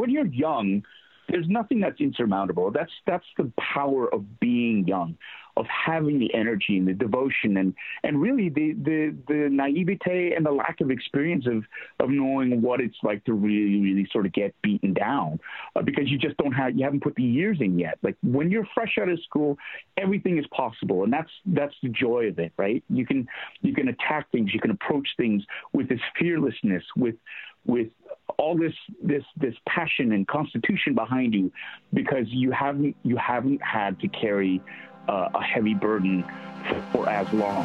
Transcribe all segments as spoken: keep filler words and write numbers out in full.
when you're young, there's nothing that's insurmountable. That's that's the power of being young, of having the energy and the devotion and, and really the, the, the naivete and the lack of experience of, of knowing what it's like to really, really sort of get beaten down uh, because you just don't have, you haven't put the years in yet. Like when you're fresh out of school, everything is possible. And that's, that's the joy of it, right? You can, you can attack things, you can approach things with this fearlessness, with, with all this, this, this passion and constitution behind you because you haven't, you haven't had to carry Uh, a heavy burden for, for as long.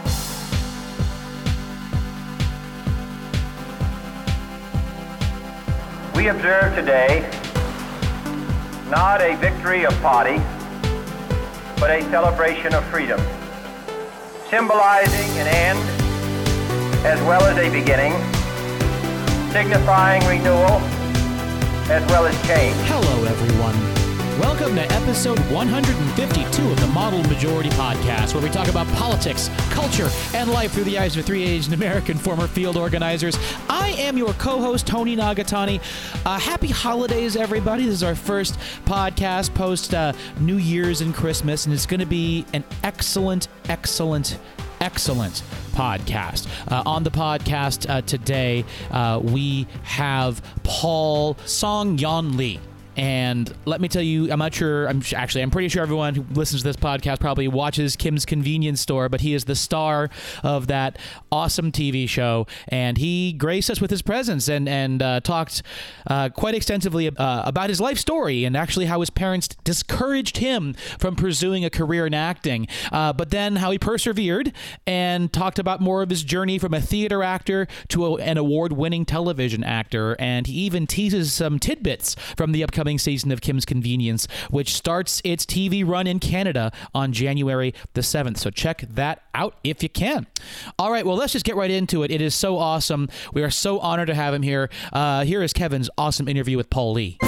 We observe today not a victory of party, but a celebration of freedom, symbolizing an end as well as a beginning, signifying renewal as well as change. Hello, everyone. Welcome to episode one hundred fifty-two of the Model Majority Podcast, where we talk about politics, culture, and life through the eyes of three Asian American former field organizers. I am your co-host, Tony Nagatani. Uh, happy holidays, everybody. This is our first podcast post uh, New Year's and Christmas, and it's going to be an excellent, excellent, excellent podcast. Uh, on the podcast uh, today, uh, we have Paul Song-Yeon Lee. And let me tell you, I'm not sure, I'm actually, I'm pretty sure everyone who listens to this podcast probably watches Kim's Convenience Store, but he is the star of that awesome T V show. And he graced us with his presence and, and uh, talked uh, quite extensively uh, about his life story and actually how his parents discouraged him from pursuing a career in acting. Uh, but then how he persevered and talked about more of his journey from a theater actor to a, an award-winning television actor. And he even teases some tidbits from the upcoming season of Kim's Convenience, which starts its T V run in Canada on January the seventh. So check that out if you can. All right, well, let's just get right into it. It is so awesome. We are so honored to have him here. Uh, here is Kevin's awesome interview with Paul Lee.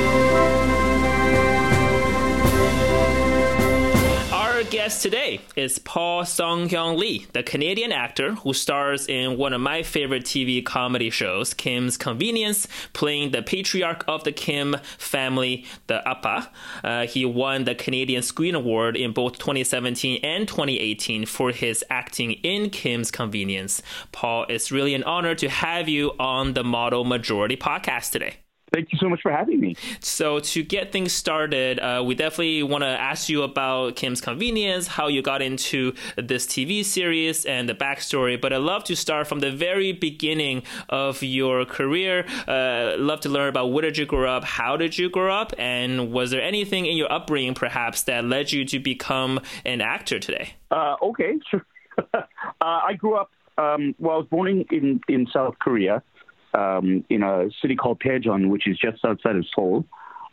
Our guest today is Paul Song-Yeon Lee, the Canadian actor who stars in one of my favorite T V comedy shows, Kim's Convenience, playing the patriarch of the Kim family, the Appa. Uh, he won the Canadian Screen Award in both twenty seventeen and twenty eighteen for his acting in Kim's Convenience. Paul, it's really an honor to have you on the Model Majority Podcast today. Thank you so much for having me. So to get things started, uh, we definitely want to ask you about Kim's Convenience, how you got into this T V series and the backstory. But I'd love to start from the very beginning of your career. Uh, love to learn about where did you grow up, how did you grow up, and was there anything in your upbringing perhaps that led you to become an actor today? Uh, okay, sure. uh, I grew up, um, well, I was born in, in, in South Korea. Um, in a city called Daejeon, which is just outside of Seoul.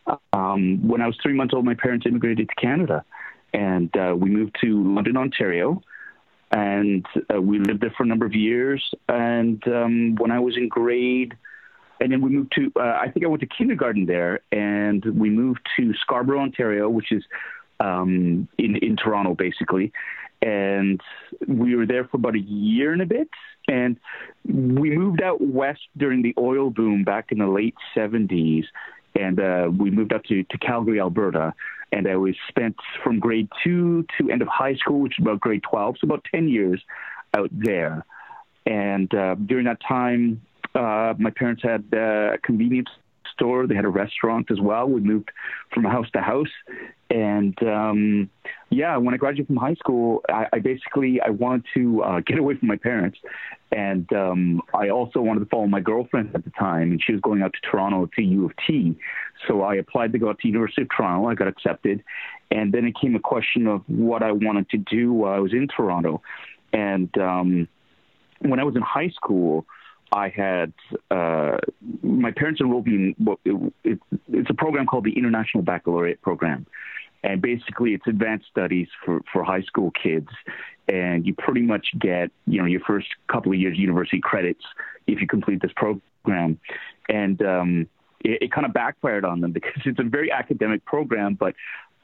Um, when I was three months old, my parents immigrated to Canada, and uh, we moved to London, Ontario, and uh, we lived there for a number of years. And um, when I was in grade, and then we moved to, uh, I think I went to kindergarten there, and we moved to Scarborough, Ontario, which is um, in, in Toronto, basically. And we were there for about a year and a bit. And we moved out west during the oil boom back in the late seventies. And uh, we moved up to, to Calgary, Alberta. And I was spent from grade two to end of high school, which is about grade twelve. So about ten years out there. And uh, during that time, uh, my parents had uh, a convenience store. They had a restaurant as well. We moved from house to house. And um, yeah, when I graduated from high school, I, I basically, I wanted to uh, get away from my parents. And um, I also wanted to follow my girlfriend at the time, and she was going out to Toronto to U of T. So I applied to go out to University of Toronto. I got accepted. And then it came a question of what I wanted to do while I was in Toronto. And um, when I was in high school, I had, uh, my parents enrolled me in what it, it, it's a program called the International Baccalaureate Program. And basically it's advanced studies for, for high school kids. And you pretty much get, you know, your first couple of years university credits if you complete this program. And um, it, it kind of backfired on them because it's a very academic program, but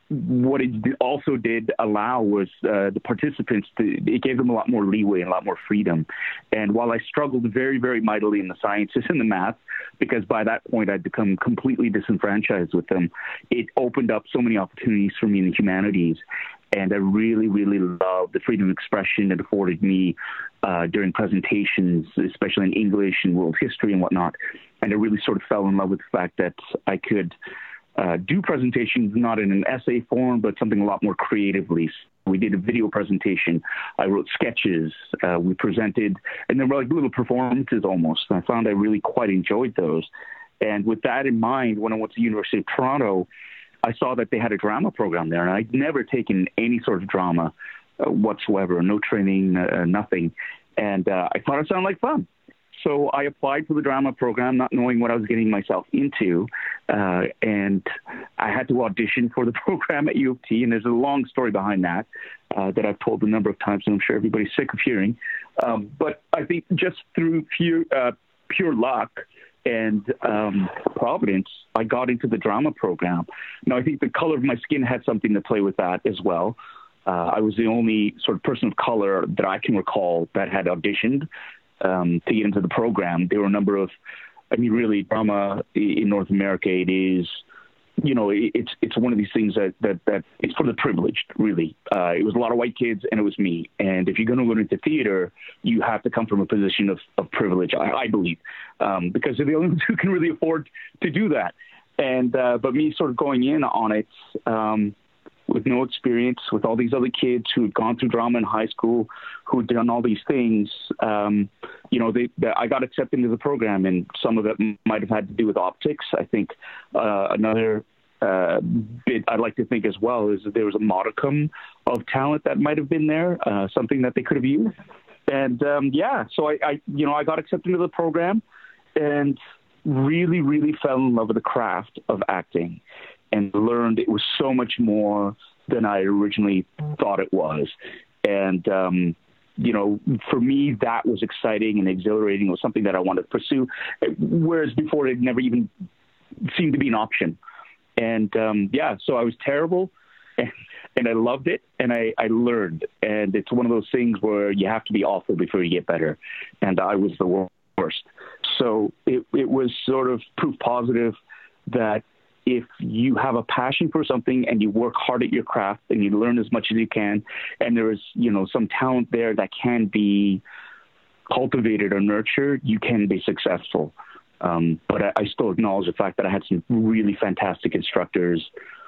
what it also did allow was uh, the participants, to, it gave them a lot more leeway and a lot more freedom. And while I struggled very, very mightily in the sciences and the math, because by that point I'd become completely disenfranchised with them, it opened up so many opportunities for me in the humanities. And I really, really loved the freedom of expression it afforded me uh, during presentations, especially in English and world history and whatnot. And I really sort of fell in love with the fact that I could Uh, do presentations not in an essay form, but something a lot more creatively. We did a video presentation. I wrote sketches. Uh, we presented, and they were like little performances almost. And I found I really quite enjoyed those. And with that in mind, when I went to the University of Toronto, I saw that they had a drama program there, and I'd never taken any sort of drama uh, whatsoever, no training, uh, nothing. And uh, I thought it sounded like fun. So I applied for the drama program, not knowing what I was getting myself into, uh, and I had to audition for the program at U of T, and there's a long story behind that uh, that I've told a number of times, and I'm sure everybody's sick of hearing. Um, but I think just through pure, uh, pure luck and um, providence, I got into the drama program. Now, I think the color of my skin had something to play with that as well. Uh, I was the only sort of person of color that I can recall that had auditioned Um, to get into the program. There were a number of, I mean, really, drama in North America, it is, you know, it, it's it's one of these things that, that, that it's for the privileged, really. Uh, it was a lot of white kids, and it was me. And if you're going to go into theater, you have to come from a position of, of privilege, I, I believe, um, because they're the only ones who can really afford to do that. And uh, but me sort of going in on it, um, with no experience, with all these other kids who had gone through drama in high school, who had done all these things, um, you know, they, they, I got accepted into the program, and some of it might have had to do with optics. I think uh, another uh, bit I'd like to think as well is that there was a modicum of talent that might have been there, uh, something that they could have used. And um, yeah, so I, I, you know, I got accepted into the program and really, really fell in love with the craft of acting, and learned it was so much more than I originally thought it was. And, um, you know, for me, that was exciting and exhilarating. It was something that I wanted to pursue, whereas before it never even seemed to be an option. And, um, yeah, so I was terrible, and, and I loved it, and I, I learned. And it's one of those things where you have to be awful before you get better. And I was the worst. So it, it was sort of proof positive that if you have a passion for something and you work hard at your craft and you learn as much as you can, and there is, you know, some talent there that can be cultivated or nurtured, you can be successful. Um, but I, I still acknowledge the fact that I had some really fantastic instructors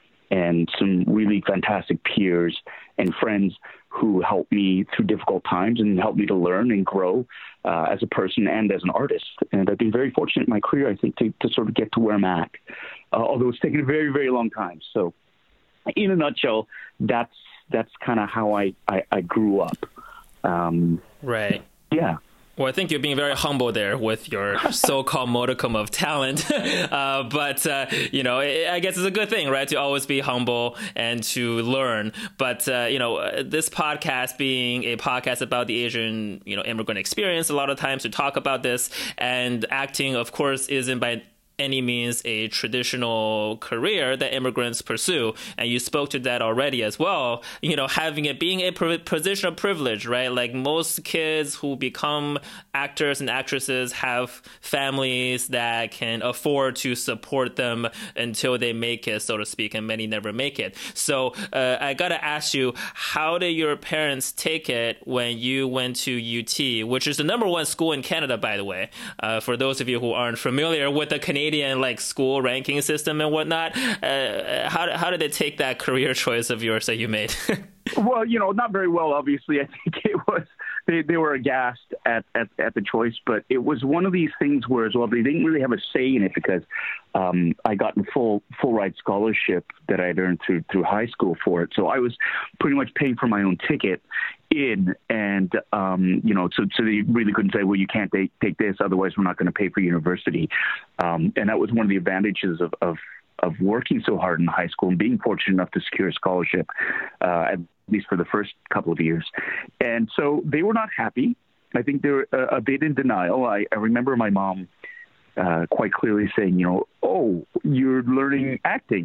and some really fantastic peers and friends who helped me through difficult times and helped me to learn and grow uh, as a person and as an artist. And I've been very fortunate in my career, I think, to, to sort of get to where I'm at, uh, although it's taken a very, very long time. So in a nutshell, that's that's kind of how I, I, I grew up. Um, right. Yeah. Well, I think you're being very humble there with your so-called modicum of talent. Uh, but, uh, you know, I guess it's a good thing, right, to always be humble and to learn. But, uh, you know, this podcast being a podcast about the Asian, you know, immigrant experience, a lot of times we talk about this. And acting, of course, isn't by any means a traditional career that immigrants pursue. And you spoke to that already as well, you know, having it being a position of privilege, right? Like most kids who become actors and actresses have families that can afford to support them until they make it, so to speak, and many never make it. So uh, I got to ask you, how did your parents take it when you went to U T, which is the number one school in Canada, by the way, uh, for those of you who aren't familiar with the Canadian like school ranking system and whatnot. Uh, how, how did they take that career choice of yours that you made? Well, you know, not very well, obviously. I think it was, they, they were aghast at, at, at the choice, but it was one of these things where as well, they didn't really have a say in it because um, I got a full, full ride scholarship that I'd earned through, through high school for it. So I was pretty much paying for my own ticket in, and, um, you know, so, so they really couldn't say, well, you can't take, take this, otherwise we're not going to pay for university. Um, and that was one of the advantages of, of, of working so hard in high school and being fortunate enough to secure a scholarship, uh, at least for the first couple of years. And so they were not happy. I think they were a, a bit in denial. I, I remember my mom uh, quite clearly saying, you know, oh, you're learning acting.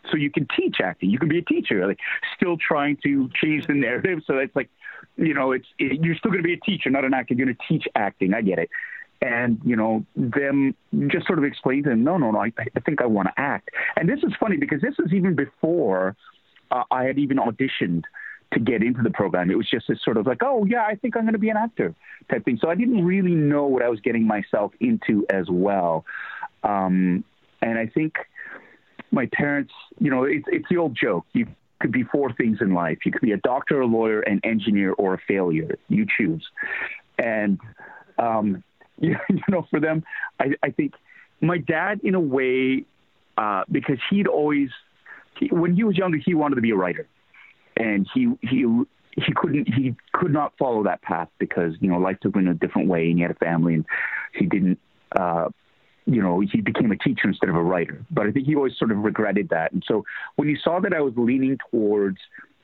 so you can teach acting. You can be a teacher, like still trying to change the narrative. So it's like, you know, it's it, you're still going to be a teacher, not an actor. You're going to teach acting. I get it. And, you know, them just sort of explain to them, no, no, no, I, I think I want to act. And this is funny because this is even before uh, I had even auditioned to get into the program. It was just this sort of like, oh, yeah, I think I'm going to be an actor type thing. So I didn't really know what I was getting myself into as well. Um, and I think my parents, you know, it's, it's the old joke. You could be four things in life. You could be a doctor, a lawyer, an engineer, or a failure. You choose. And, um, you know, for them, I, I think my dad, in a way, uh, because he'd always, he, when he was younger, he wanted to be a writer. And he, he, he couldn't, he could not follow that path because, you know, life took him in a different way and he had a family and he didn't, uh, you know, he became a teacher instead of a writer. But I think he always sort of regretted that. And so when he saw that I was leaning towards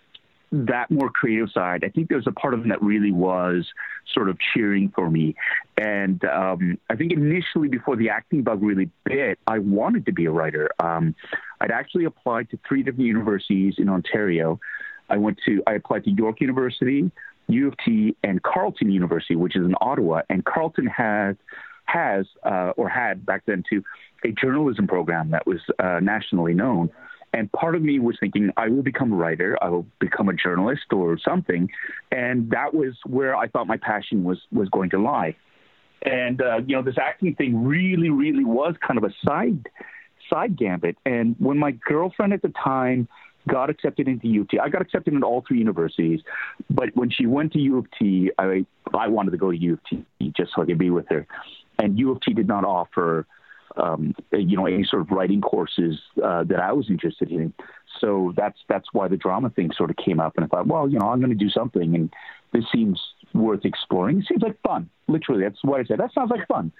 that more creative side, I think there's a part of him that really was sort of cheering for me. And um, I think initially, before the acting bug really bit, I wanted to be a writer. Um, I'd actually applied to three different universities in Ontario. I went to, I applied to York University, U of T, and Carleton University, which is in Ottawa. And Carleton has, has uh, or had back then too, a journalism program that was uh, nationally known. And part of me was thinking, I will become a writer, I will become a journalist or something. And that was where I thought my passion was was going to lie. And, uh, you know, this acting thing really, really was kind of a side side gambit. And when my girlfriend at the time got accepted into U of T, I got accepted into all three universities. But when she went to U of T, I, I wanted to go to U of T just so I could be with her. And U of T did not offer Um, you know, any sort of writing courses uh, that I was interested in. So that's that's why the drama thing sort of came up. And I thought, well, you know, I'm going to do something, and this seems worth exploring. It seems like fun. Literally, that's what I said. That sounds like fun.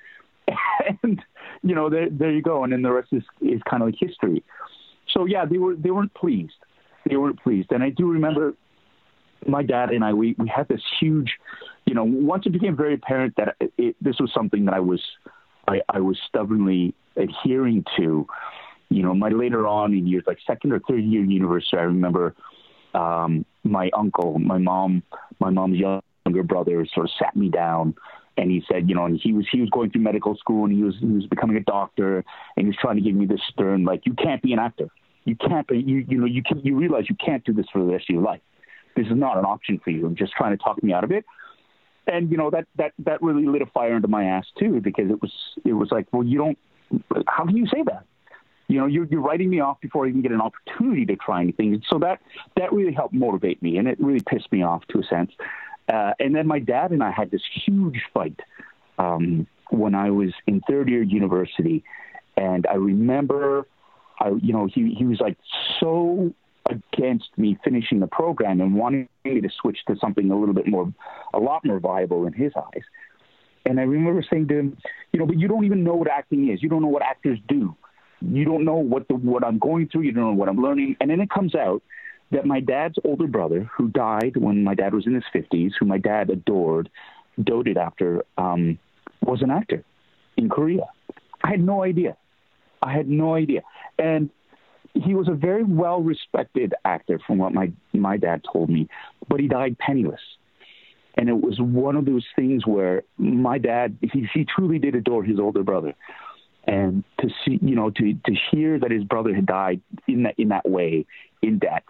And you know, there there you go. And then the rest is is kind of like history. So yeah, they were they weren't pleased. They weren't pleased. And I do remember my dad and I we we had this huge, you know, once it became very apparent that it, it, this was something that I was. I, I was stubbornly adhering to, you know, my later on in years, like second or third year university, I remember um, my uncle, my mom, my mom's younger brother sort of sat me down and he said, you know, and he was, he was going through medical school and he was, he was becoming a doctor and he was trying to give me this stern, like, you can't be an actor. You can't be, you, you know, you can, you realize you can't do this for the rest of your life. This is not an option for you. And just trying to talk me out of it. And, you know, that, that, that really lit a fire under my ass, too, because it was it was like, well, you don't – how can you say that? You know, you're, you're writing me off before I even get an opportunity to try anything. And so that, that really helped motivate me, and it really pissed me off to a sense. Uh, and then my dad and I had this huge fight um, when I was in third year university. And I remember, I, you know, he, he was, like, so – against me finishing the program and wanting me to switch to something a little bit more, a lot more viable in his eyes. And I remember saying to him, you know, but you don't even know what acting is. You don't know what actors do. You don't know what the, what I'm going through. You don't know what I'm learning. And then it comes out that my dad's older brother, who died when my dad was in his fifties, who my dad adored, doted after, um, was an actor in Korea. I had no idea. I had no idea. And he was a very well-respected actor from what my, my dad told me, but he died penniless. And it was one of those things where my dad, he, he truly did adore his older brother. And to see, you know, to, to hear that his brother had died in that, in that way, in debt,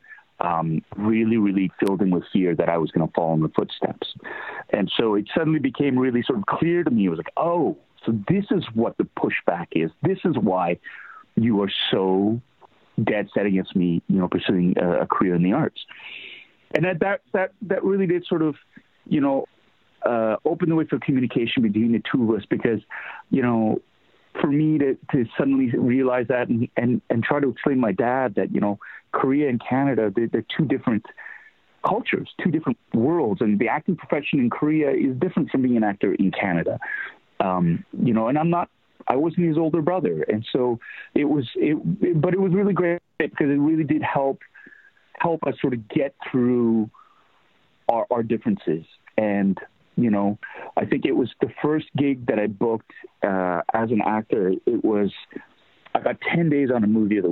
um, really, really filled him with fear that I was going to follow in the footsteps. And so it suddenly became really sort of clear to me. It was like, oh, so this is what the pushback is. This is why you are so dead set against me, you know, pursuing a, a career in the arts. And that, that, that, that really did sort of, you know, uh, open the way for communication between the two of us, because, you know, for me to, to suddenly realize that and, and, and try to explain to my dad that, you know, Korea and Canada, they're, they're two different cultures, two different worlds. And the acting profession in Korea is different from being an actor in Canada. Um, you know, and I'm not, I wasn't his older brother. And so it was, it, it, but it was really great because it really did help, help us sort of get through our, our differences. And, you know, I think it was the first gig that I booked uh, as an actor. It was, I got ten days on a movie of the week.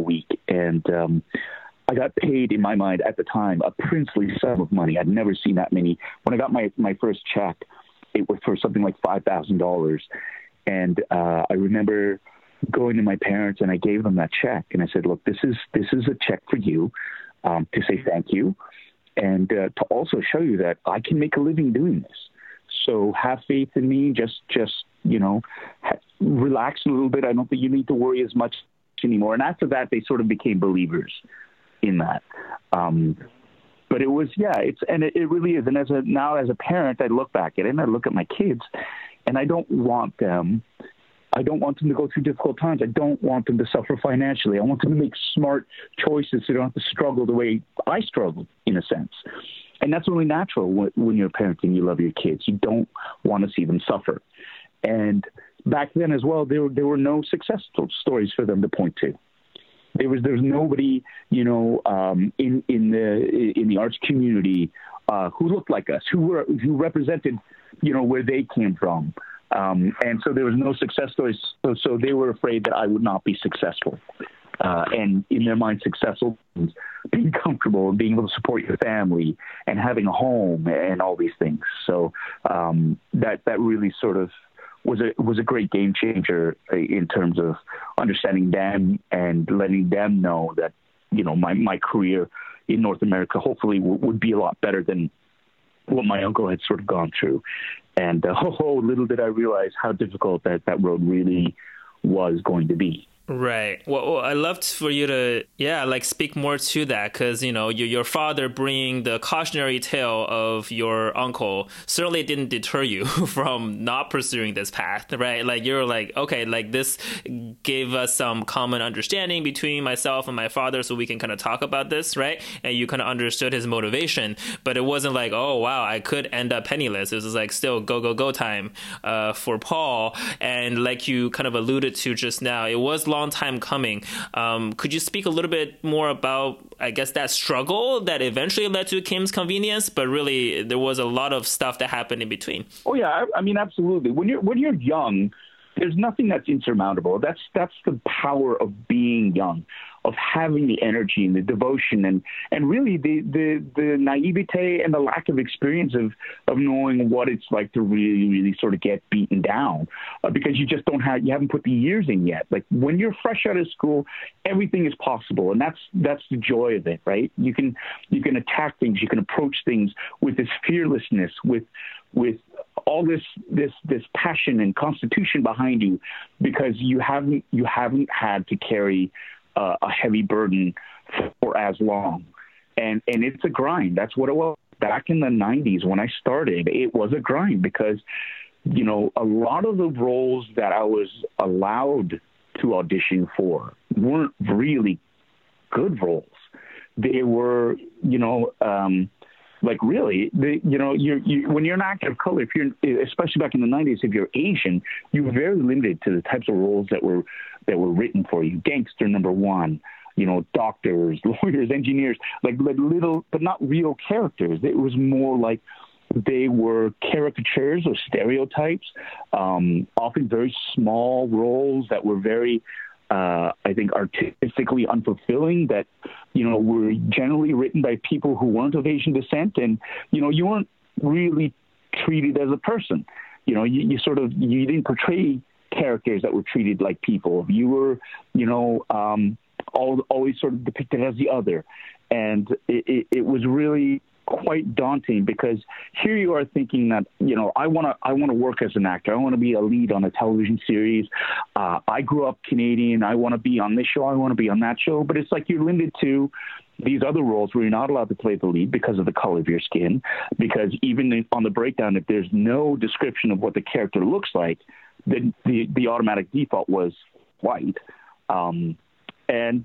And um, I got paid, in my mind at the time, a princely sum of money. I'd never seen that many. When I got my, my first check, it was for something like five thousand dollars. And uh, I remember going to my parents and I gave them that check. And I said, look, this is this is a check for you um, to say thank you. And uh, to also show you that I can make a living doing this. So have faith in me. Just, just you know, ha- relax a little bit. I don't think you need to worry as much anymore. And after that, they sort of became believers in that. Um, but it was, yeah, it's, and it, it really is. And as a, now as a parent, I look back at it and I look at my kids and I don't want them, I don't want them to go through difficult times. I don't want them to suffer financially. I want them to make smart choices so they don't have to struggle the way I struggled, in a sense. And that's only natural when, when you're a parent and you love your kids. You don't want to see them suffer. And back then as well, there, there were no success stories for them to point to. There was there's nobody, you know, um, in in the in the arts community uh, who looked like us, who were who represented, you know, where they came from, um, and so there was no success stories. So, so they were afraid that I would not be successful, uh, and in their mind, successful means being comfortable and being able to support your family and having a home and all these things. So um, that that really sort of was a was a great game changer in terms of understanding them and letting them know that, you know, my, my career in North America hopefully w- would be a lot better than what my uncle had sort of gone through. And uh, oh, little did I realize how difficult that, that road really was going to be. Right. Well, well, I loved for you to, yeah, like speak more to that because, you know, your, your father bringing the cautionary tale of your uncle certainly didn't deter you from not pursuing this path, right? Like you're like, okay, like this gave us some common understanding between myself and my father so we can kind of talk about this, right? And you kind of understood his motivation, but it wasn't like, oh, wow, I could end up penniless. It was like still go, go, go time uh, for Paul. And like you kind of alluded to just now, it was long time coming. Um, could you speak a little bit more about, I guess, that struggle that eventually led to Kim's Convenience, but really there was a lot of stuff that happened in between? Oh yeah, I, I mean, absolutely. When you're when you're young, there's nothing that's insurmountable. That's that's the power of being young, of having the energy and the devotion and, and really the, the, the naivete and the lack of experience of, of knowing what it's like to really, really sort of get beaten down uh, because you just don't have, you haven't put the years in yet. Like when you're fresh out of school, everything is possible. And that's, that's the joy of it, right? You can, you can attack things, you can approach things with this fearlessness, with, with all this, this, this passion and constitution behind you because you haven't, you haven't had to carry Uh, a heavy burden for as long. And and it's a grind. That's what it was. Back in the nineties when I started, it was a grind because, you know, a lot of the roles that I was allowed to audition for weren't really good roles. They were, you know, um, like really, the, you know, you you when you're an actor of color, if you're, especially back in the nineties, if you're Asian, you were very limited to the types of roles that were that were written for you. Gangster number one, you know, doctors, lawyers, engineers, like, like little, but not real characters. It was more like they were caricatures or stereotypes, um, often very small roles that were very, uh, I think, artistically unfulfilling, that, you know, were generally written by people who weren't of Asian descent. And, you know, you weren't really treated as a person. You know, you, you sort of, you didn't portray characters that were treated like people. You were, you know, um, all, always sort of depicted as the other. And it, it, it was really quite daunting because here you are thinking that, you know, I want to, I want to work as an actor. I want to be a lead on a television series. Uh, I grew up Canadian. I want to be on this show. I want to be on that show. But it's like you're limited to these other roles where you're not allowed to play the lead because of the color of your skin, because even on the breakdown, if there's no description of what the character looks like, the the, the automatic default was white. Um, and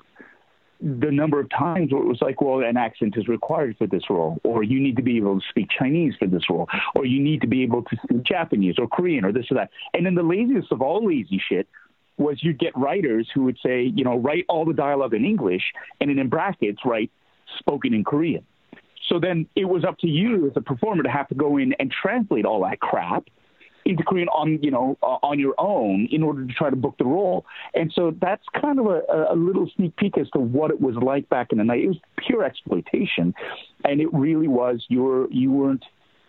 the number of times where it was like, well, an accent is required for this role, or you need to be able to speak Chinese for this role, or you need to be able to speak Japanese or Korean or this or that. And then the laziest of all lazy shit was you'd get writers who would say, you know, write all the dialogue in English and then in brackets write spoken in Korean. So then it was up to you as a performer to have to go in and translate all that crap into Korean on, you know, uh, on your own in order to try to book the role. And so that's kind of a, a little sneak peek as to what it was like back in the night. It was pure exploitation. And it really was, you were, you weren't,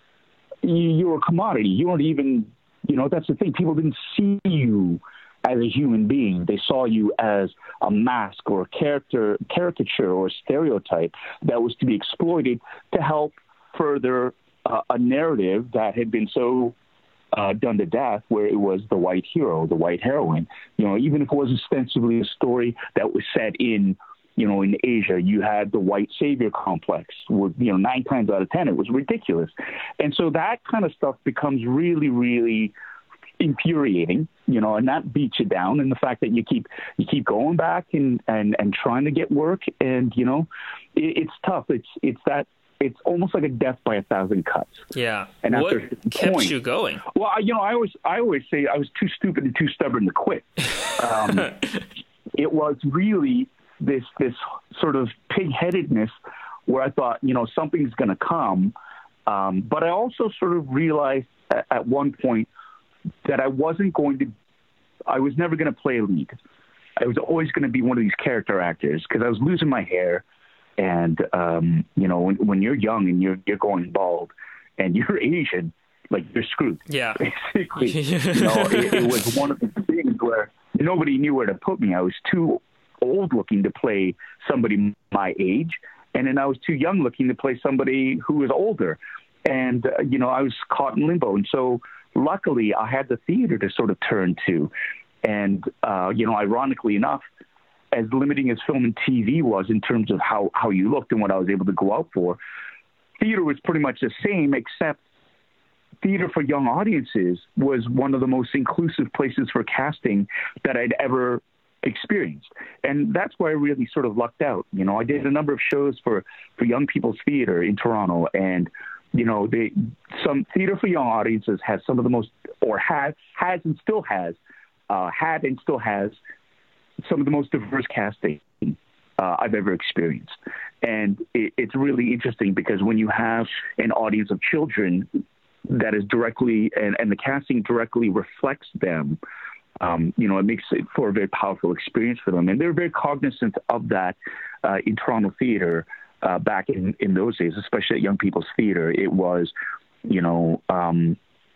you, you were a commodity. You weren't even, you know, that's the thing. People didn't see you as a human being. They saw you as a mask or a character, caricature or a stereotype that was to be exploited to help further uh, a narrative that had been so Uh, done to death, where it was the white hero, the white heroine. You know, even if it was ostensibly a story that was set in, you know, in Asia, you had the white savior complex. Where, you know, nine times out of ten, it was ridiculous. And so that kind of stuff becomes really, really infuriating, you know, and that beats you down. And the fact that you keep you keep going back and and and trying to get work, and you know, it, it's tough. It's it's that. It's almost like a death by a thousand cuts. Yeah. And what kept point, you going? Well, I, you know, I always, I always say I was too stupid and too stubborn to quit. Um, it was really this, this sort of pig-headedness where I thought, you know, something's going to come. Um, but I also sort of realized at, at one point that I wasn't going to, I was never going to play a lead. I was always going to be one of these character actors because I was losing my hair. And, um, you know, when, when you're young and you're, you're going bald and you're Asian, like you're screwed. Yeah. Basically, you know, it, it was one of the things where nobody knew where to put me. I was too old looking to play somebody my age. And then I was too young looking to play somebody who was older. And, uh, you know, I was caught in limbo. And so luckily I had the theater to sort of turn to. And, uh, you know, ironically enough, as limiting as film and T V was in terms of how, how you looked and what I was able to go out for, theater was pretty much the same, except theater for young audiences was one of the most inclusive places for casting that I'd ever experienced. And that's why I really sort of lucked out. You know, I did a number of shows for, for young people's theater in Toronto, and, you know, they, some theater for young audiences has some of the most, or has, has and still has, uh, had and still has, some of the most diverse casting uh, I've ever experienced. And it, it's really interesting because when you have an audience of children that is directly, and, and the casting directly reflects them, um, you know, it makes it for a very powerful experience for them. And they're very cognizant of that uh, in Toronto theater uh, back in, in those days, especially at Young People's Theater. It was, you know, um,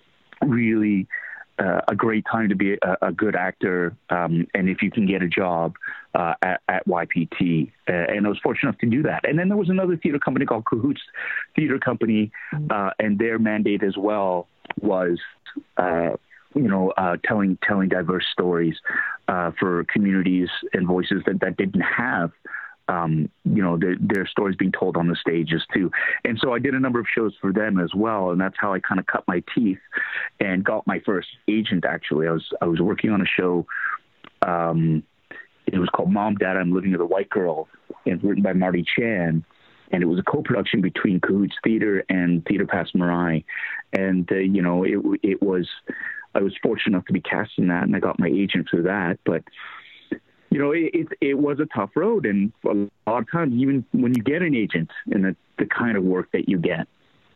really Uh, a great time to be a, a good actor, um, and if you can get a job uh, at, at Y P T, uh, and I was fortunate enough to do that. And then there was another theater company called Cahoots Theater Company, uh, and their mandate as well was, uh, you know, uh, telling telling diverse stories uh, for communities and voices that, that didn't have. Um, you know, their, their stories being told on the stages too. And so I did a number of shows for them as well. And that's how I kind of cut my teeth and got my first agent. Actually, I was, I was working on a show. Um, it was called Mom, Dad, I'm Living with a White Girl, and it's written by Marty Chan. And it was a co-production between Cahoots Theater and Theater Pass Marai. And, uh, you know, it, it was, I was fortunate enough to be cast in that, and I got my agent through that. But, you know, it, it, it was a tough road. And a lot of times, even when you get an agent and the, the kind of work that you get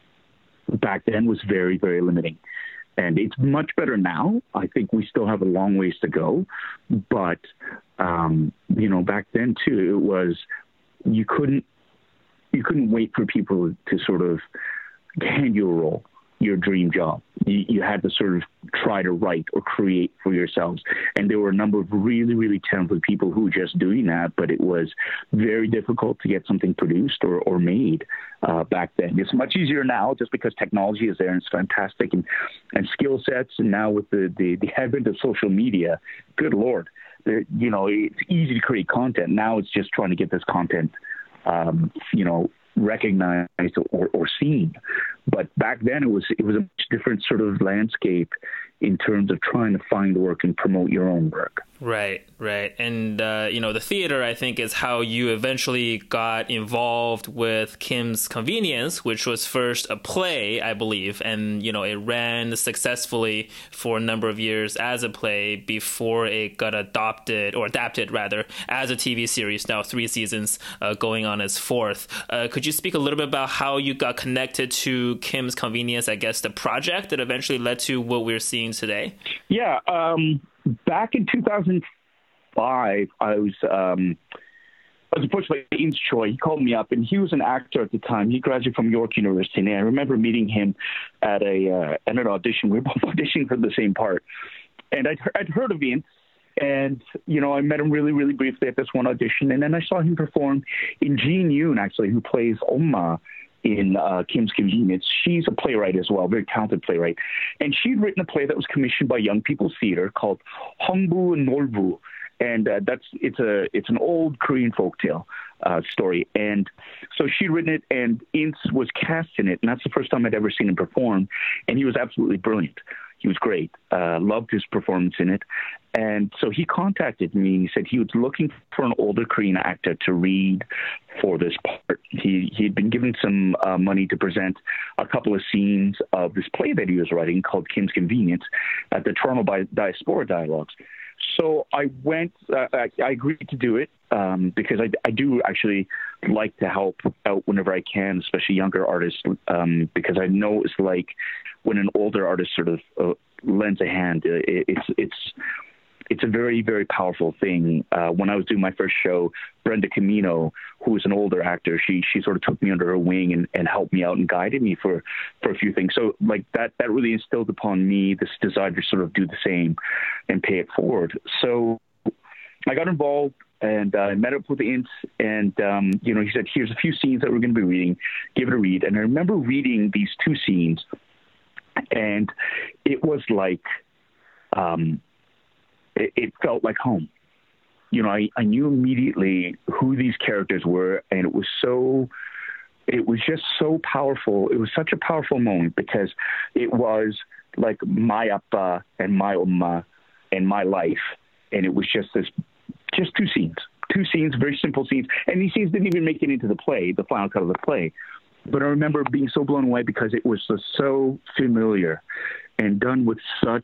back then was very, very limiting. And it's much better now. I think we still have a long ways to go. But, um, you know, back then, too, it was, you couldn't, you couldn't wait for people to sort of hand you a role, your dream job. You, you had to sort of try to write or create for yourselves. And there were a number of really, really talented people who were just doing that, but it was very difficult to get something produced or, or made uh, back then. It's much easier now just because technology is there and it's fantastic, and, and skill sets. And now with the, the, the advent of social media, good Lord, you know, it's easy to create content. Now it's just trying to get this content, um, you know, recognized or, or seen. But back then it was it was a much different sort of landscape in terms of trying to find work and promote your own work. Right, right. And, uh, you know, the theater, I think, is how you eventually got involved with Kim's Convenience, which was first a play, I believe. And, you know, it ran successfully for a number of years as a play before it got adopted, or adapted, rather, as a T V series, now three seasons uh, going on its fourth. Uh, could you speak a little bit about how you got connected to Kim's Convenience, I guess, the project that eventually led to what we're seeing today? Yeah, um... Back in two thousand five, I was um, I was approached by Ins Choi. He called me up, and he was an actor at the time. He graduated from York University, and I remember meeting him at a uh, at an audition. We were both auditioning for the same part, and I'd, I'd heard of Ins, and you know I met him really, really briefly at this one audition, and then I saw him perform in Jean Yoon, actually, who plays Oma in uh, Kim's Convenience. She's a playwright as well, very talented playwright. And she'd written a play that was commissioned by Young People's Theater called Hongbu Nolbu. And uh, that's it's a it's an old Korean folktale uh, story. And so she'd written it, and Ins was cast in it. And that's the first time I'd ever seen him perform. And he was absolutely brilliant. He was great. Uh, loved his performance in it. And so he contacted me. He said he was looking for an older Korean actor to read for this part. He he had been given some uh, money to present a couple of scenes of this play that he was writing called Kim's Convenience at the Toronto Bi- Diaspora Dialogues. So I went, uh, I, I agreed to do it um, because I, I do actually like to help out whenever I can, especially younger artists, um, because I know it's like when an older artist sort of uh, lends a hand. It, it's it's it's a very, very powerful thing. Uh, when I was doing my first show, Brenda Camino, who was an older actor, she she sort of took me under her wing and, and helped me out and guided me for, for a few things. So like that that really instilled upon me this desire to sort of do the same and pay it forward. So I got involved and I uh, met up with Ins, and um, you know he said, here's a few scenes that we're going to be reading, give it a read. And I remember reading these two scenes, and it was like um, it, it felt like home. You know, I, I knew immediately who these characters were, and it was so, it was just so powerful. It was such a powerful moment because it was like my appa and my umma and my life, and it was just this, just two scenes, two scenes, very simple scenes, and these scenes didn't even make it into the play, the final cut of the play. But I remember being so blown away because it was just so familiar and done with such,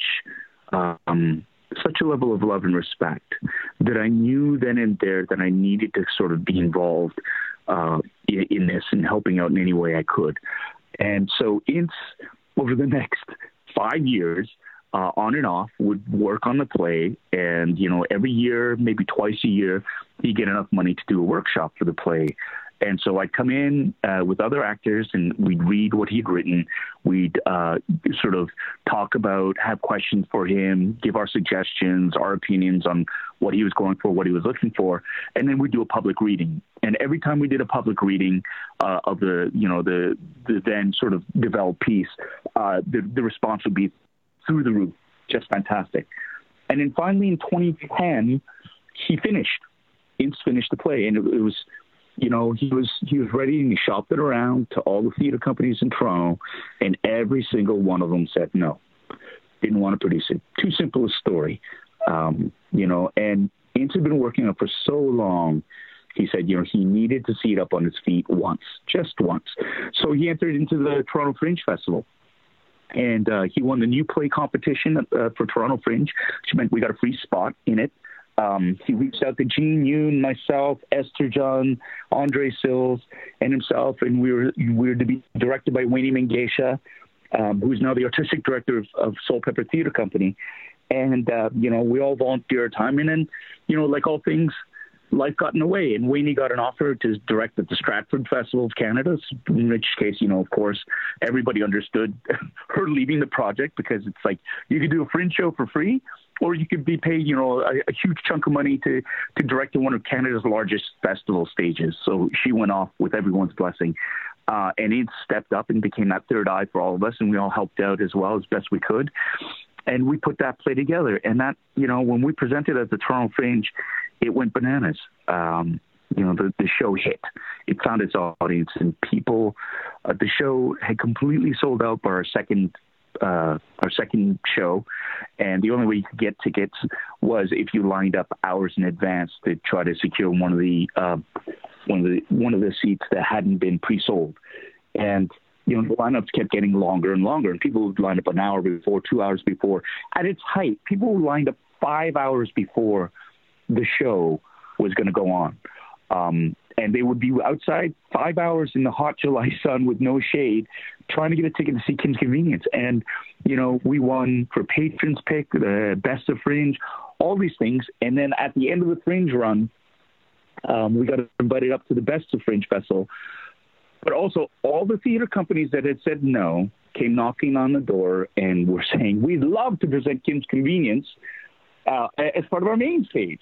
um, such a level of love and respect that I knew then and there that I needed to sort of be involved uh, in, in this and helping out in any way I could. And so Ins, over the next five years, uh, on and off, would work on the play. And, you know, every year, maybe twice a year, he'd get enough money to do a workshop for the play. And so I'd come in uh, with other actors, and we'd read what he'd written. We'd uh, sort of talk about, have questions for him, give our suggestions, our opinions on what he was going for, what he was looking for, and then we'd do a public reading. And every time we did a public reading uh, of the, you know, the, the then sort of developed piece, uh, the, the response would be through the roof, just fantastic. And then finally in twenty ten, he finished. Ins finished the play, and it, it was. You know, he was he was ready, and he shopped it around to all the theater companies in Toronto, and every single one of them said no, didn't want to produce it. Too simple a story, um, you know. And Ins had been working on it for so long. He said, you know, he needed to see it up on his feet once, just once. So he entered into the Toronto Fringe Festival, and uh, he won the new play competition uh, for Toronto Fringe, which meant we got a free spot in it. Um, he reached out to Jean Yoon, myself, Esther John, Andre Sills, and himself, and we were we were to be directed by Wayne Mengesha, um, who's now the artistic director of, of Soul Pepper Theatre Company. And, uh, you know, we all volunteered our time. And then, you know, like all things, life got in the way. And Wayne got an offer to direct at the Stratford Festival of Canada, in which case, you know, of course, everybody understood her leaving the project, because it's like you could do a fringe show for free, or you could be paid, you know, a, a huge chunk of money to, to direct in one of Canada's largest festival stages. So she went off with everyone's blessing. Uh, and it stepped up and became that third eye for all of us. And we all helped out as well as best we could. And we put that play together. And that, you know, when we presented at the Toronto Fringe, it went bananas. Um, you know, the, the show hit. It found its audience, and people, uh, the show had completely sold out by our second uh, our second show, and the only way you could get tickets was if you lined up hours in advance to try to secure one of the uh, one of the one of the seats that hadn't been pre-sold. And you know, the lineups kept getting longer and longer, and people would line up an hour before, two hours before. At its height, people lined up five hours before the show was going to go on. Um, and they would be outside five hours in the hot July sun with no shade, trying to get a ticket to see Kim's Convenience. And, you know, we won for Patrons Pick, the Best of Fringe, all these things. And then at the end of the Fringe run, um, we got invited up to the Best of Fringe Festival. But also all the theater companies that had said no came knocking on the door and were saying, we'd love to present Kim's Convenience uh, as part of our main stage.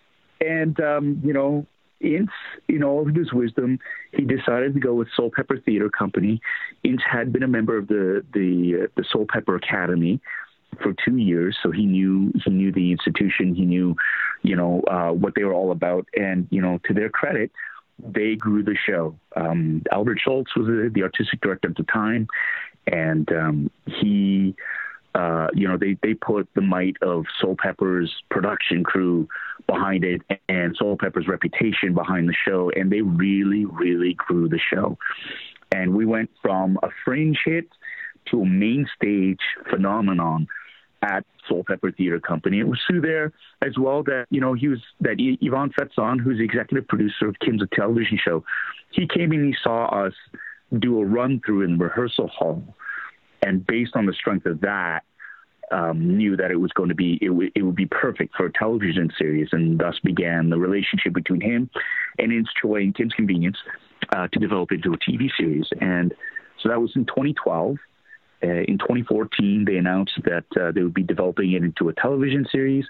And, um, you know, Ince, in all of his wisdom, he decided to go with Soul Pepper Theater Company. Ince had been a member of the the, uh, the Soul Pepper Academy for two years, so he knew he knew the institution. He knew, you know, uh, what they were all about. And, you know, to their credit, they grew the show. Um, Albert Schultz was the, the artistic director at the time, and um, he, uh, you know, they, they put the might of Soul Pepper's production crew behind it and Soul Pepper's reputation behind the show, and they really, really grew the show. And we went from a fringe hit to a main stage phenomenon at Soul Pepper Theater Company. It was through there as well that, you know, he was, that Yvonne Fetzon, who's the executive producer of Kim's A Television Show, he came and he saw us do a run through in the rehearsal hall. And based on the strength of that, um, knew that it was going to be, it, w- it would be perfect for a television series. And thus began the relationship between him and Ince Choi and Kim's Convenience uh, to develop into a T V series. And so that was in twenty twelve. Uh, in twenty fourteen, they announced that uh, they would be developing it into a television series.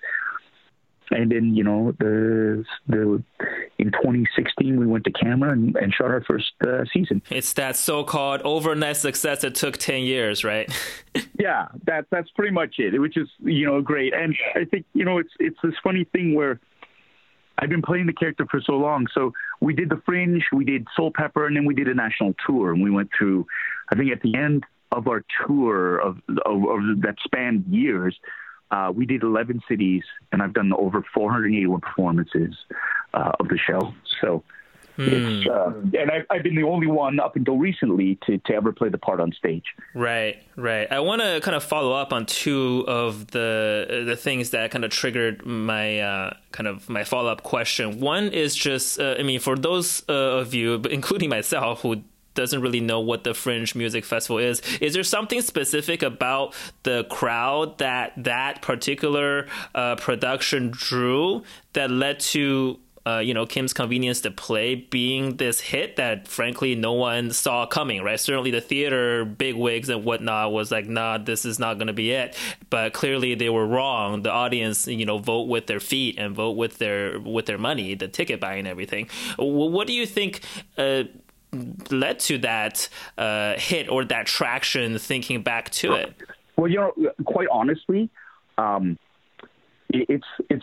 And then, you know, the the in twenty sixteen, we went to camera and, and shot our first uh, season. It's that so-called overnight success that took ten years, right? Yeah, that that's pretty much it, which is, you know, great. And I think, you know, it's it's this funny thing where I've been playing the character for so long. So we did the Fringe, we did Soul Pepper, and then we did a national tour. And we went through, I think at the end of our tour of, of, of that spanned years, uh, we did eleven cities, and I've done over four hundred eighty-one performances uh, of the show. So, mm. it's, uh, and I've, I've been the only one up until recently to, to ever play the part on stage. Right, right. I want to kind of follow up on two of the the things that kind of triggered my uh, kind of my follow up question. One is just, uh, I mean, for those uh, of you, including myself, who doesn't really know what the Fringe Music Festival is, is there something specific about the crowd that that particular uh, production drew that led to uh, you know, Kim's Convenience to Play being this hit that frankly no one saw coming, right? Certainly the theater bigwigs and whatnot was like, nah, this is not going to be it. But clearly they were wrong. The audience, you know, vote with their feet and vote with their with their money, the ticket buying and everything. What do you think uh, led to that uh, hit or that traction, thinking back to it? Well, you know, quite honestly, um, it's, it's,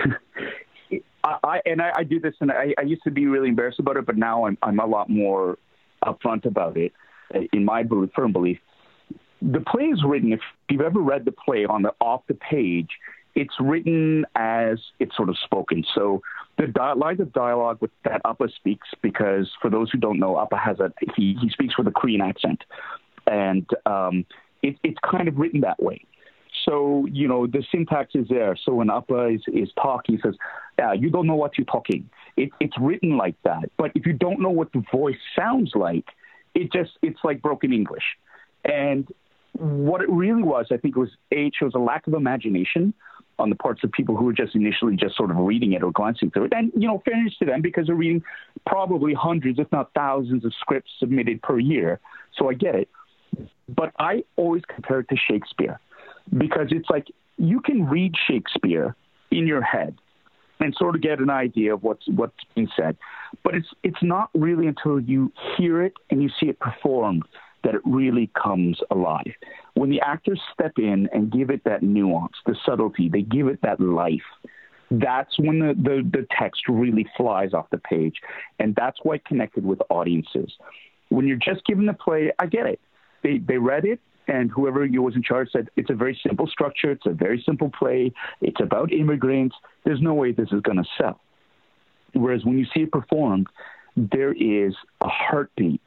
I, and I, I do this, and I, I used to be really embarrassed about it, but now I'm, I'm a lot more upfront about it. In my belief, firm belief, the play is written, if you've ever read the play on the, off the page, it's written as it's sort of spoken. So the di- lines of dialogue with that Appa speaks, because for those who don't know, Appa has a, he, he speaks with a Korean accent. And um, it, it's kind of written that way. So, you know, the syntax is there. So when Appa is, is talking, he says, yeah, you don't know what you're talking. It, it's written like that. But if you don't know what the voice sounds like, it just, it's like broken English. And what it really was, I think it was, A, it shows a lack of imagination on the parts of people who were just initially just sort of reading it or glancing through it. And, you know, fairness to them, because they're reading probably hundreds, if not thousands of scripts submitted per year. So I get it. But I always compare it to Shakespeare, because it's like you can read Shakespeare in your head and sort of get an idea of what's what's being said. But it's it's not really until you hear it and you see it performed that it really comes alive. When the actors step in and give it that nuance, the subtlety, they give it that life, that's when the, the, the text really flies off the page. And that's why it connected with audiences. When you're just given the play, I get it. They they read it, And whoever was in charge said, it's a very simple structure. It's a very simple play. It's about immigrants. There's no way this is going to sell. Whereas when you see it performed, there is a heartbeat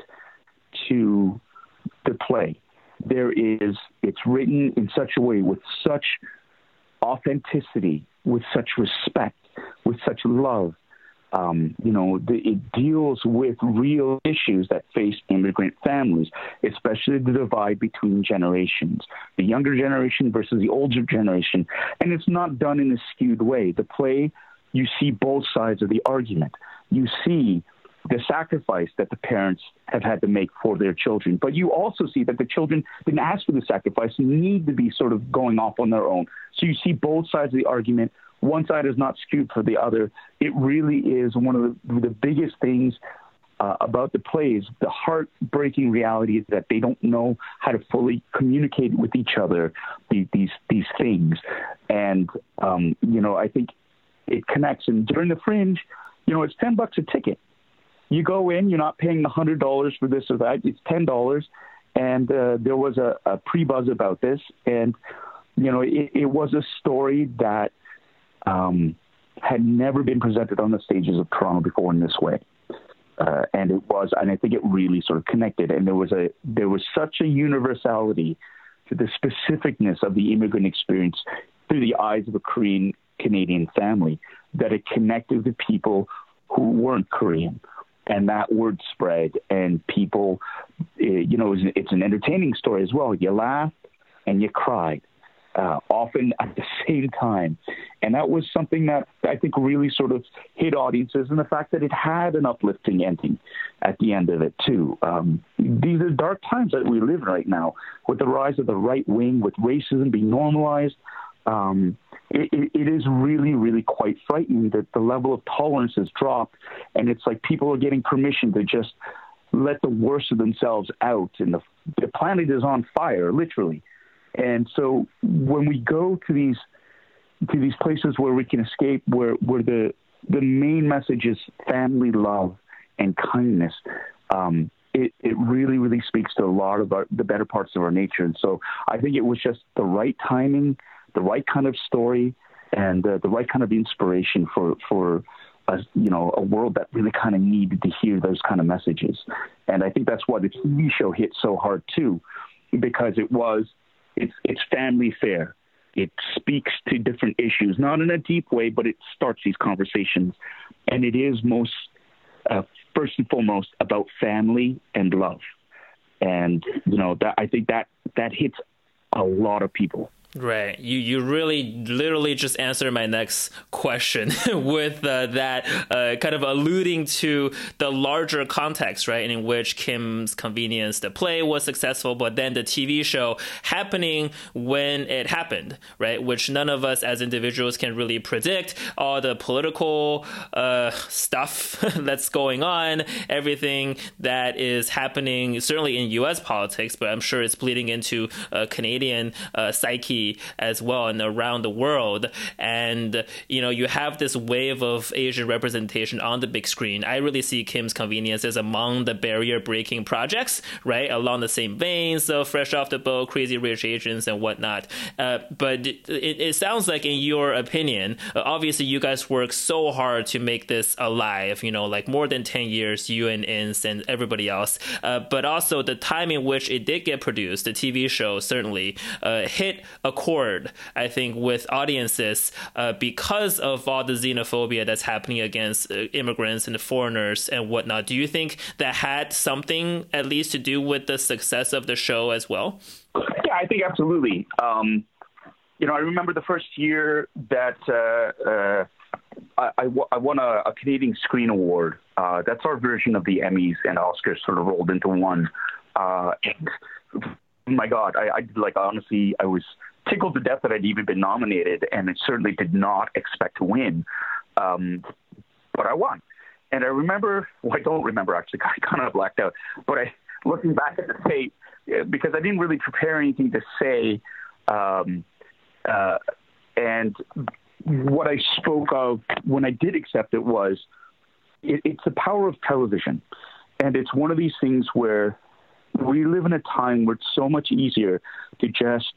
to the play. There is, it's written in such a way with such authenticity, with such respect, with such love. Um, you know, the, it deals with real issues that face immigrant families, especially the divide between generations, the younger generation versus the older generation. And it's not done in a skewed way. The play, you see both sides of the argument. You see the sacrifice that the parents have had to make for their children. But you also see that the children didn't ask for the sacrifice, need to be sort of going off on their own. So you see both sides of the argument. One side is not skewed for the other. It really is one of the, the biggest things uh, about the plays, the heartbreaking reality is that they don't know how to fully communicate with each other, these these, these things. And, um, you know, I think it connects. And during the Fringe, you know, it's ten bucks a ticket. You go in, you're not paying one hundred dollars for this or that. It's ten dollars. And uh, there was a, a pre-buzz about this. And, you know, it, it was a story that um, had never been presented on the stages of Toronto before in this way. Uh, and it was, and I think it really sort of connected. And there was a, there was such a universality to the specificness of the immigrant experience through the eyes of a Korean Canadian family that it connected with people who weren't Korean. And that word spread, and people, you know, it's an entertaining story as well. You laughed and you cried, uh, often at the same time. And that was something that I think really sort of hit audiences, and the fact that it had an uplifting ending at the end of it, too. Um, these are dark times that we live in right now, with the rise of the right wing, with racism being normalized. Um, it, it is really, really quite frightening that the level of tolerance has dropped, and it's like people are getting permission to just let the worst of themselves out, and the, the planet is on fire, literally. And so when we go to these to these places where we can escape, where where the the main message is family love and kindness, um, it, it really, really speaks to a lot of our, the better parts of our nature. And so I think it was just the right timing, the right kind of story, and uh, the right kind of inspiration for, for a, you know, a world that really kind of needed to hear those kind of messages. And I think that's why the T V show hit so hard too, because it was, it's, it's family fare. It speaks to different issues, not in a deep way, but it starts these conversations. And it is most, uh, first and foremost, about family and love. And, you know, that I think that, that hits a lot of people. Right. You you really literally just answered my next question with uh, that uh, kind of alluding to the larger context, right, in which Kim's Convenience, the play, was successful, but then the T V show happening when it happened, right, which none of us as individuals can really predict. All the political uh, stuff that's going on, everything that is happening, certainly in U S politics, but I'm sure it's bleeding into uh, Canadian uh, psyche as well and around the world. And, you know, you have this wave of Asian representation on the big screen. I really see Kim's Convenience as among the barrier-breaking projects, right, along the same veins, so Fresh Off the Boat, Crazy Rich Asians, and whatnot. Uh, but it, it sounds like, in your opinion, uh, obviously you guys work so hard to make this alive, you know, like more than ten years, you and Ince and everybody else. Uh, but also the time in which it did get produced, the T V show certainly uh, hit a chord, I think, with audiences uh, because of all the xenophobia that's happening against uh, immigrants and foreigners and whatnot. Do you think that had something at least to do with the success of the show as well? Yeah, I think absolutely. Um, you know, I remember the first year that uh, uh, I, I, w- I won a, a Canadian Screen Award. Uh, that's our version of the Emmys and Oscars sort of rolled into one. Uh, and, oh my God, I, I like, honestly, I was tickled to death that I'd even been nominated, and I certainly did not expect to win. Um, but I won. And I remember, well, I don't remember actually, I kind of blacked out, but I, looking back at the tape, because I didn't really prepare anything to say, um, uh, and what I spoke of when I did accept it was, it, it's the power of television. And it's one of these things where we live in a time where it's so much easier to just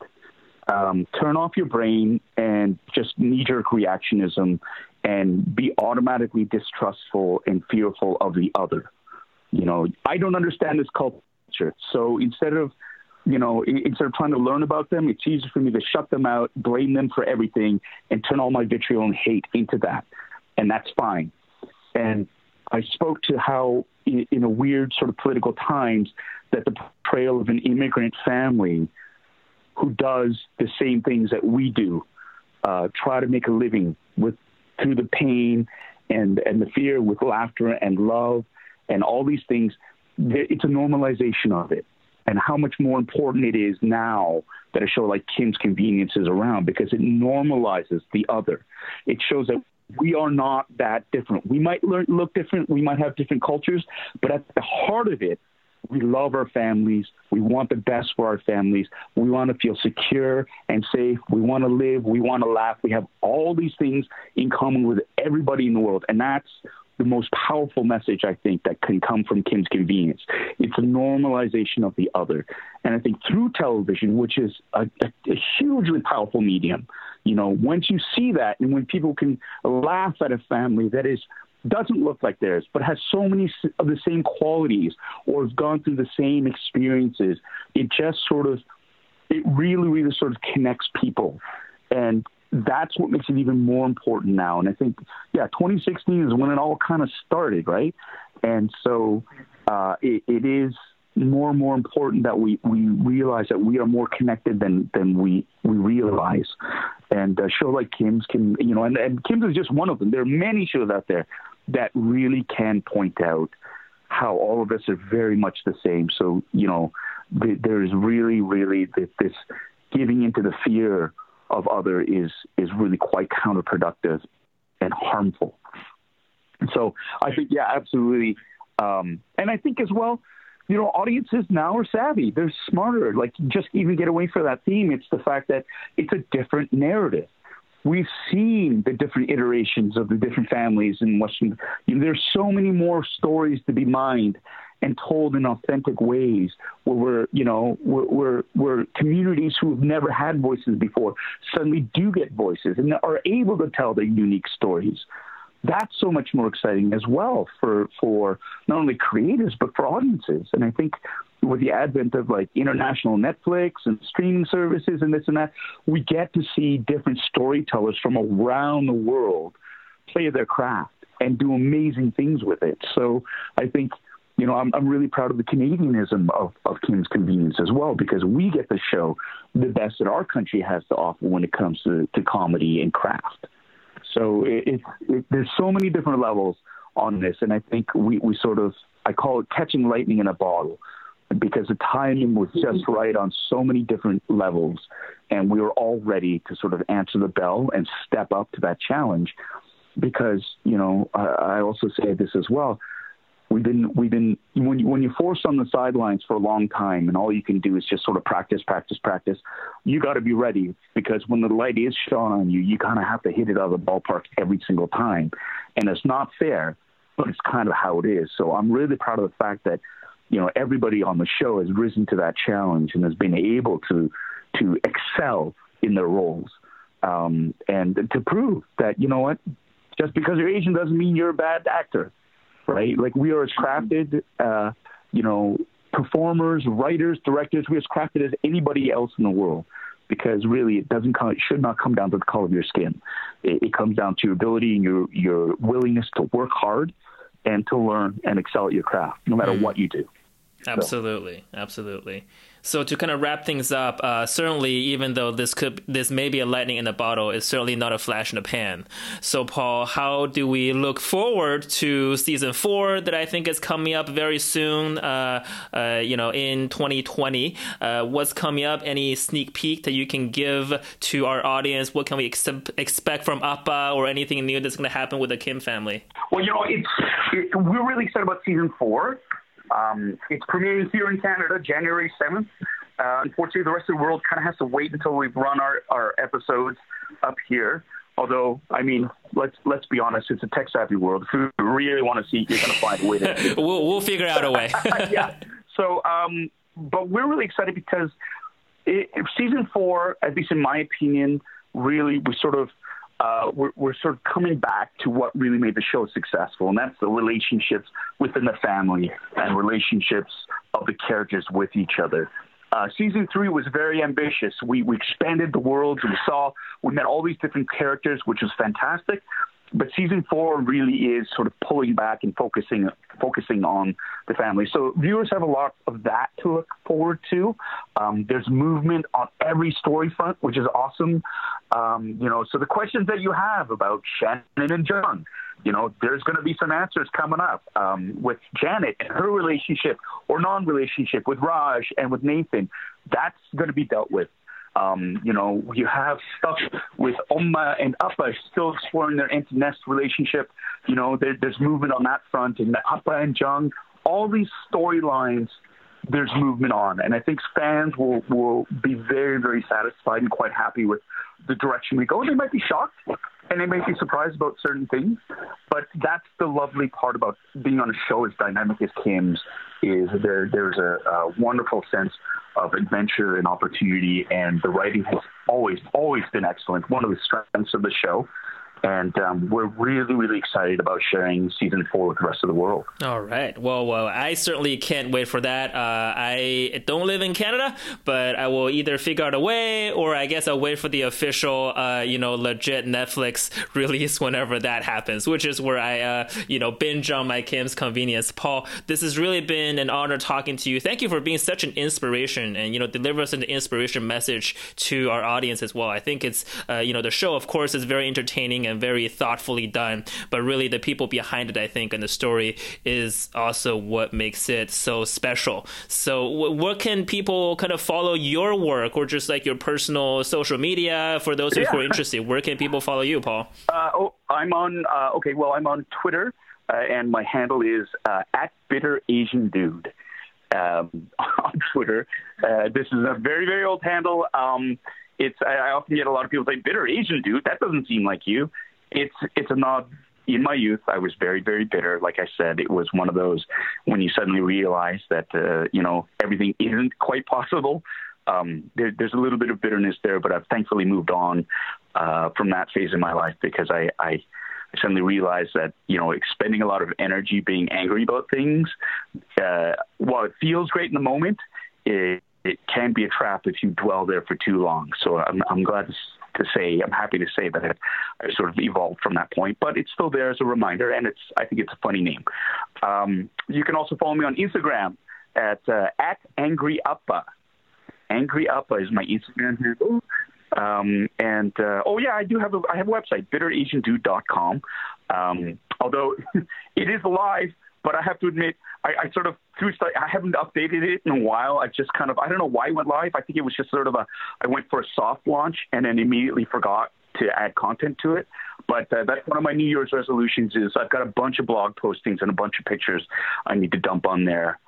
um, turn off your brain and just knee-jerk reactionism and be automatically distrustful and fearful of the other. You know, I don't understand this culture. So instead of, you know, instead of trying to learn about them, it's easier for me to shut them out, blame them for everything, and turn all my vitriol and hate into that. And that's fine. And I spoke to how, in, in a weird sort of political times, that the portrayal of an immigrant family who does the same things that we do, uh, try to make a living with through the pain and, and the fear with laughter and love and all these things, it's a normalization of it. And how much more important it is now that a show like Kim's Convenience is around, because it normalizes the other. It shows that we are not that different. We might learn, look different. We might have different cultures, but at the heart of it, we love our families. We want the best for our families. We want to feel secure and safe. We want to live. We want to laugh. We have all these things in common with everybody in the world. And that's the most powerful message, I think, that can come from Kim's Convenience. It's a normalization of the other. And I think through television, which is a, a, a hugely powerful medium, you know, once you see that and when people can laugh at a family that is doesn't look like theirs, but has so many of the same qualities or has gone through the same experiences, it just sort of, it really, really sort of connects people. And that's what makes it even more important now. And I think, yeah, twenty sixteen is when it all kind of started, right? And so uh, it, it is more and more important that we, we realize that we are more connected than, than we, we realize. And a show like Kim's can, you know, and, and Kim's is just one of them. There are many shows out there that really can point out how all of us are very much the same. So, you know, th- there's really, really this, this giving into the fear of other is, is really quite counterproductive and harmful. And so I think, yeah, absolutely. Um, and I think as well, you know, audiences now are savvy. They're smarter. Like, just even get away from that theme. It's the fact that it's a different narrative. We've seen the different iterations of the different families in Western. You know, there's so many more stories to be mined and told in authentic ways where we're, you know, we're, we're, we're communities who have never had voices before suddenly do get voices and are able to tell their unique stories. That's so much more exciting as well for, for not only creators, but for audiences. And I think with the advent of like international Netflix and streaming services and this and that, we get to see different storytellers from around the world play their craft and do amazing things with it. So I think, you know, I'm, I'm really proud of the Canadianism of, of Kim's Convenience as well, because we get to show the best that our country has to offer when it comes to, to comedy and craft. So it, it, it, there's so many different levels on this, and I think we, we sort of, I call it catching lightning in a bottle, because the timing was just right on so many different levels, and we were all ready to sort of answer the bell and step up to that challenge. Because, you know, I, I also say this as well. We've been, we've been, when, you, when you're forced on the sidelines for a long time and all you can do is just sort of practice, practice, practice, you got to be ready, because when the light is shone on you, you kind of have to hit it out of the ballpark every single time. And it's not fair, but it's kind of how it is. So I'm really proud of the fact that, you know, everybody on the show has risen to that challenge and has been able to, to excel in their roles, um, and to prove that, you know what, just because you're Asian doesn't mean you're a bad actor. Right? Like, we are as crafted, uh, you know, performers, writers, directors, we're as crafted as anybody else in the world, because really it doesn't come, it should not come down to the color of your skin. It, it comes down to your ability and your, your willingness to work hard and to learn and excel at your craft, no matter mm. what you do. Absolutely. So. Absolutely. So to kind of wrap things up, uh, certainly, even though this could this may be a lightning in a bottle, it's certainly not a flash in the pan. So, Paul, how do we look forward to season four that I think is coming up very soon? Uh, uh, you know, in twenty twenty, uh, what's coming up? Any sneak peek that you can give to our audience? What can we ex- expect from Appa or anything new that's going to happen with the Kim family? Well, you know, it's it, we're really excited about season four. Um, it's premiering here in Canada, January seventh. Uh, unfortunately, the rest of the world kind of has to wait until we've run our, our episodes up here. Although, I mean, let's let's be honest, it's a tech-savvy world. If you really want to see, you're going to find a way to we'll, we'll figure out a way. Yeah. So, um, but we're really excited because it, season four, at least in my opinion, really we sort of uh, we're, we're sort of coming back to what really made the show successful, and that's the relationships within the family and relationships of the characters with each other. Uh, season three was very ambitious. We we expanded the world. We saw we met all these different characters, which was fantastic. But season four really is sort of pulling back and focusing focusing on the family. So viewers have a lot of that to look forward to. Um, there's movement on every story front, which is awesome. Um, you know, so the questions that you have about Shannon and John, you know, there's going to be some answers coming up um, with Janet and her relationship or non-relationship with Raj and with Nathan. That's going to be dealt with. Um, you know, you have stuff with Oma and Appa still exploring their empty nest relationship. You know, there, there's movement on that front. And Appa and Jung, all these storylines, there's movement on. And I think fans will, will be very, very satisfied and quite happy with the direction we go. They might be shocked and they may be surprised about certain things. But that's the lovely part about being on a show as dynamic as Kim's, is there, there's a, a wonderful sense of adventure and opportunity, and the writing has always, always been excellent. One of the strengths of the show. And um, we're really, really excited about sharing season four with the rest of the world. All right. Well, well, I certainly can't wait for that. Uh, I don't live in Canada, but I will either figure out a way, or I guess I'll wait for the official, uh, you know, legit Netflix release whenever that happens, which is where I, uh, you know, binge on my Kim's convenience. Paul, this has really been an honor talking to you. Thank you for being such an inspiration and, you know, deliver us an inspiration message to our audience as well. I think it's, uh, you know, the show, of course, is very entertaining and very thoughtfully done, but really the people behind it, I think, and the story is also what makes it so special. So w- what can people kind of follow your work, or just like your personal social media for those yeah. who are interested? Where can people follow you, Paul? Uh, oh, I'm on, uh, okay, well, I'm on Twitter, uh, and my handle is uh, at Bitter Asian Dude um, on Twitter. Uh, this is a very, very old handle. Um, It's. I often get a lot of people say, "Bitter Asian Dude." That doesn't seem like you. It's. It's a nod. In my youth, I was very, very bitter. Like I said, it was one of those when you suddenly realize that uh, you know everything isn't quite possible. Um, there, there's a little bit of bitterness there, but I've thankfully moved on uh, from that phase in my life, because I, I, I suddenly realized that you know expending a lot of energy being angry about things, uh, while it feels great in the moment, it it can be a trap if you dwell there for too long. So I'm, I'm glad to, to say, I'm happy to say that I, I sort of evolved from that point, but it's still there as a reminder, and it's, I think it's a funny name. Um, you can also follow me on Instagram at, uh, at Angry Appa. Angry Appa is my Instagram handle. Um, and, uh, oh yeah, I do have a, I have a website, bitter asian dude dot com. Um, although it is live, but I have to admit, I, I sort of through I haven't updated it in a while. I just kind of I don't know why it went live. I think it was just sort of a I went for a soft launch and then immediately forgot to add content to it. But uh, that's one of my New Year's resolutions. Is I've got a bunch of blog postings and a bunch of pictures I need to dump on there.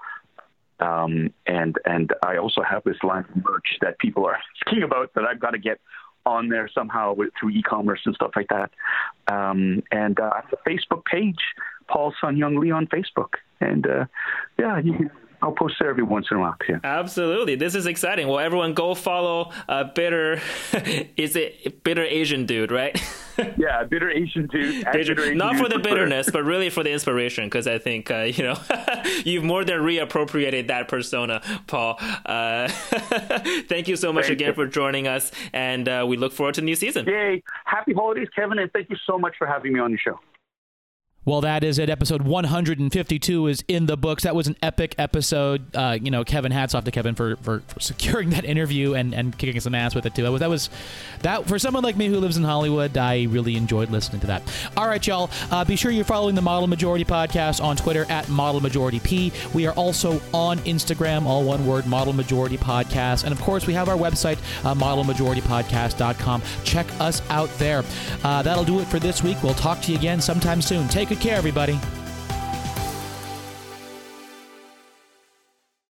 Um, and and I also have this line of merch that people are asking about that I've got to get on there somehow with, through e-commerce and stuff like that. Um, and uh, I have a Facebook page, Paul Sun Young Lee on Facebook. And uh, yeah, you can, I'll post there every once in a while too. Absolutely. This is exciting. Well, everyone go follow uh, Bitter, is it Bitter Asian Dude, right? Yeah, Bitter Asian Dude. Bitter, Bitter Asian not Dude for the bitterness, but really for the inspiration, because I think, uh, you know, you've more than reappropriated that persona, Paul. Uh, thank you so much thank again you. for joining us, and uh, we look forward to the new season. Yay. Happy holidays, Kevin, and thank you so much for having me on your show. Well, that is it. Episode one hundred fifty-two is in the books. That was an epic episode. Uh, you know, Kevin, hats off to Kevin for, for, for securing that interview and, and kicking some ass with it, too. That was, that was, that for someone like me who lives in Hollywood, I really enjoyed listening to that. All right, y'all. Uh, be sure you're following the Model Majority Podcast on Twitter at Model Majority P. We are also on Instagram, all one word, Model Majority Podcast. And, of course, we have our website, uh, model majority podcast dot com. Check us out there. Uh, that'll do it for this week. We'll talk to you again sometime soon. Take good care, everybody.